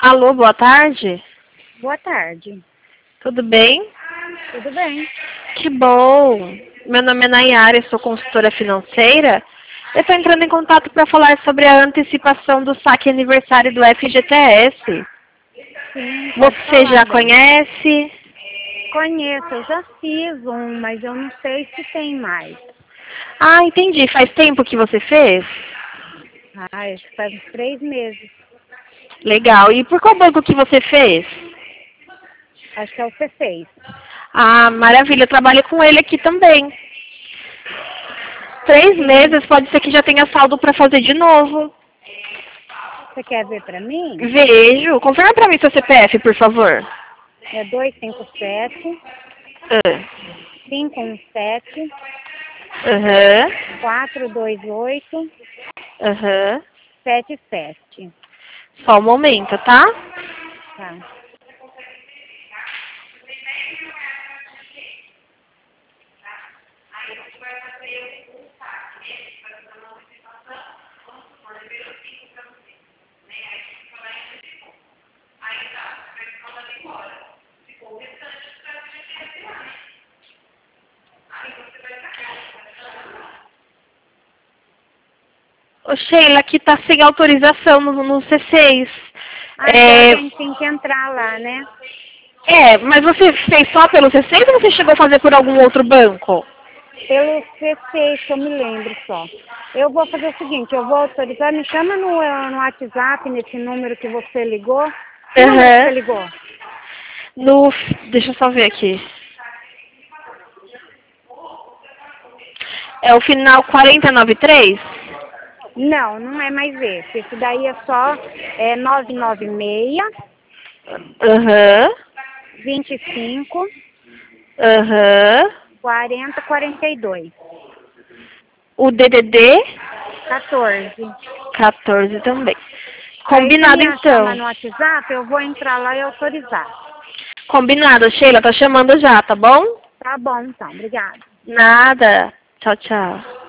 Alô, boa tarde. Boa tarde. Tudo bem? Tudo bem? Que bom. Meu nome é Nayara, eu sou consultora financeira. Eu estou entrando em contato para falar sobre a antecipação do saque aniversário do FGTS. Sim, pode Você falar, já bem. conhece? Conheço, eu já fiz um, mas eu não sei se tem mais. Ah, entendi. Faz tempo que você fez? Ah, acho que faz uns 3 meses. Legal. E por qual banco que você fez? Acho que é o C6. Ah, maravilha. Eu trabalho com ele aqui também. 3 meses, Sim. pode ser que já tenha saldo para fazer de novo. Você quer ver pra mim? Vejo. Confirma para mim seu CPF, por favor. É 257 Ah. 517 Aham. 428 Aham. 77. Só um momento, tá? Tá. Ô, Sheila, aqui tá sem autorização no C6. Ah, então a gente tem que entrar lá, né? Mas você fez só pelo C6 ou você chegou a fazer por algum outro banco? Pelo C6, que eu me lembro só. Eu vou fazer o seguinte, eu vou autorizar, me chama no WhatsApp, nesse número que você ligou. Que número que você Aham. ligou? No, deixa eu só ver aqui. É o final 493? Não, não é mais esse. Esse daí é só 996 Aham. 25 Aham. 40 42 O DDD 14. 14 também. Aí você Combinado me chama então. no WhatsApp, eu vou entrar lá e autorizar. Combinado, Sheila, tá chamando já, tá bom? Tá bom, então. Obrigada. Nada. Tchau, tchau.